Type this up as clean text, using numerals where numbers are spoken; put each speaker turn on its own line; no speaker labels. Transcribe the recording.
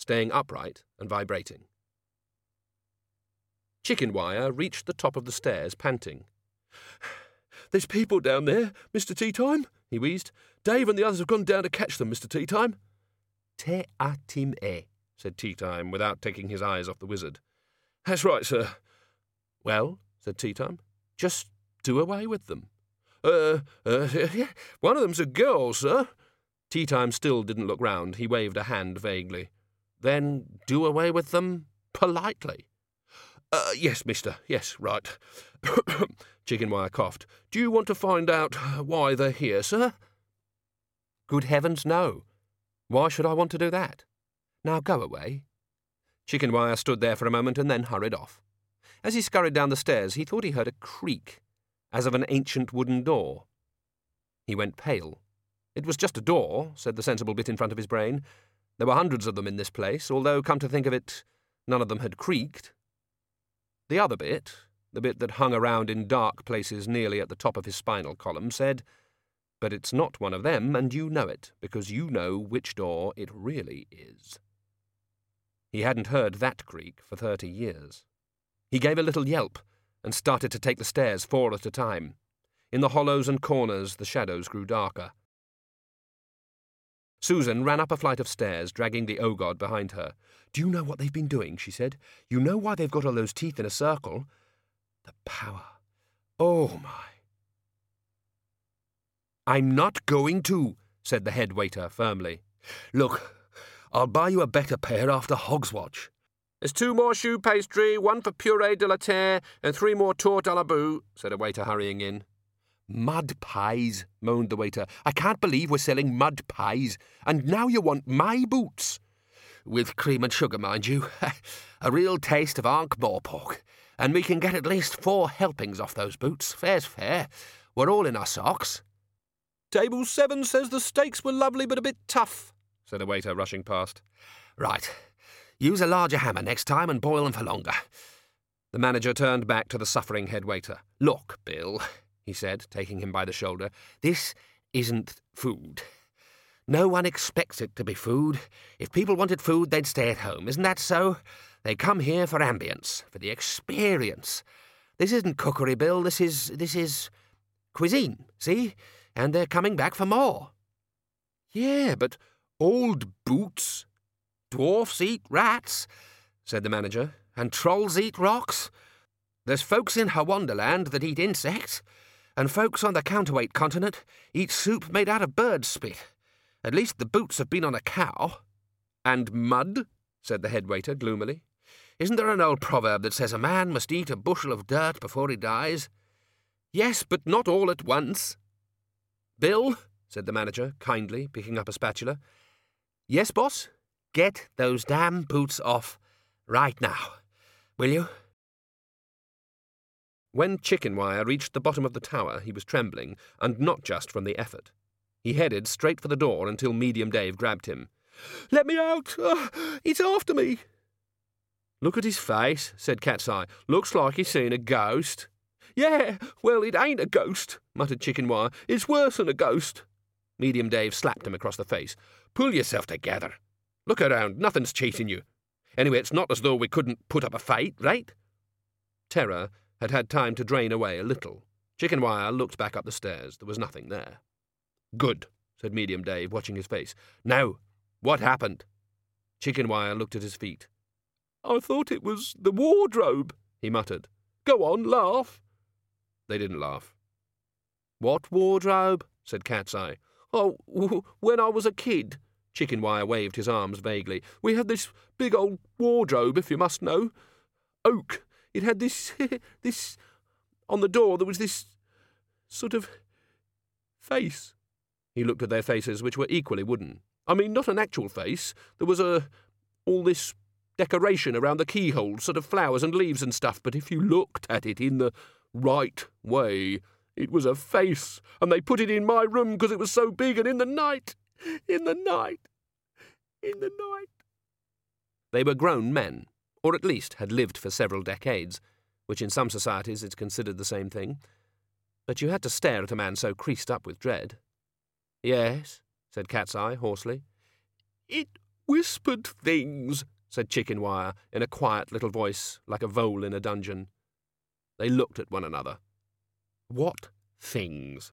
staying upright and vibrating. Chicken Wire reached the top of the stairs, panting. "There's people down there, Mr. Teatime," he wheezed. "Dave and the others have gone down to catch them, Mr. Teatime." "Te atim e," said Teatime, without taking his eyes off the wizard. "That's right, sir." "Well," said Teatime, "just do away with them." One of them's a girl, sir." Teatime still didn't look round. He waved a hand vaguely. "Then do away with them politely." Yes, mister. Yes, right." Chicken Wire coughed. "Do you want to find out why they're here, sir?" "Good heavens, no. Why should I want to do that? Now go away." Chicken Wire stood there for a moment and then hurried off. As he scurried down the stairs, he thought he heard a creak, as of an ancient wooden door. He went pale. It was just a door, said the sensible bit in front of his brain. There were hundreds of them in this place, although, come to think of it, none of them had creaked. The other bit, the bit that hung around in dark places nearly at the top of his spinal column, said, "But it's not one of them, and you know it, because you know which door it really is." He hadn't heard that creak for 30 years. He gave a little yelp and started to take the stairs 4 at a time. In the hollows and corners the shadows grew darker. Susan ran up a flight of stairs, dragging the O-God behind her. "Do you know what they've been doing?" she said. "You know why they've got all those teeth in a circle? The power. Oh, my." "I'm not going to," said the head waiter firmly. "Look, I'll buy you a better pair after Hogswatch." "There's 2 more choux pastry, 1 for purée de la terre, and 3 more tourte à la boue," said a waiter hurrying in. "Mud pies," moaned the waiter. "I can't believe we're selling mud pies, and now you want my boots." "With cream and sugar, mind you. A real taste of Ankh-Morpork. And we can get at least 4 helpings off those boots. Fair's fair. We're all in our socks." "Table 7 says the steaks were lovely but a bit tough," said a waiter rushing past. "Right. Use a larger hammer next time and boil them for longer." The manager turned back to the suffering head waiter. "Look, Bill," he said, taking him by the shoulder, "this isn't food. No one expects it to be food. If people wanted food, they'd stay at home. Isn't that so? They come here for ambience, for the experience. This isn't cookery, Bill. This is cuisine, see? And they're coming back for more." "Yeah, but old boots. Dwarfs eat rats," said the manager, "and trolls eat rocks. There's folks in Hawonderland that eat insects, and folks on the counterweight continent eat soup made out of bird spit. At least the boots have been on a cow." "And mud," said the head waiter gloomily. "Isn't there an old proverb that says a man must eat a bushel of dirt before he dies?" "Yes, but not all at once." "Bill," said the manager kindly, picking up a spatula. "Yes, boss?" "Get those damn boots off right now, will you?" When Chicken Wire reached the bottom of the tower, he was trembling, and not just from the effort. He headed straight for the door until Medium Dave grabbed him. "Let me out! It's after me!" "Look at his face," said Cat's Eye. "Looks like he's seen a ghost." "Yeah, well, it ain't a ghost," muttered Chicken Wire. "It's worse than a ghost." Medium Dave slapped him across the face. "Pull yourself together. Look around, nothing's chasing you. Anyway, it's not as though we couldn't put up a fight, right?" Terror had had time to drain away a little. Chicken Wire looked back up the stairs. There was nothing there. "Good," said Medium Dave, watching his face. "Now, what happened?" Chicken Wire looked at his feet. "I thought it was the wardrobe," he muttered. "Go on, laugh." They didn't laugh. "What wardrobe?" said Cat's Eye. "Oh, when I was a kid." Chicken Wire waved his arms vaguely. "We had this big old wardrobe, if you must know. Oak. It had this... On the door there was this sort of face." He looked at their faces, which were equally wooden. "I mean, not an actual face. There was all this decoration around the keyhole, sort of flowers and leaves and stuff, but if you looked at it in the right way, it was a face, and they put it in my room because it was so big, and in the night... They were grown men, or at least had lived for several decades, which in some societies is considered the same thing. But you had to stare at a man so creased up with dread. "Yes," said Cat's Eye hoarsely. "It Whispered things, said Chickenwire in a quiet little voice like a vole in a dungeon. They looked at one another. What things?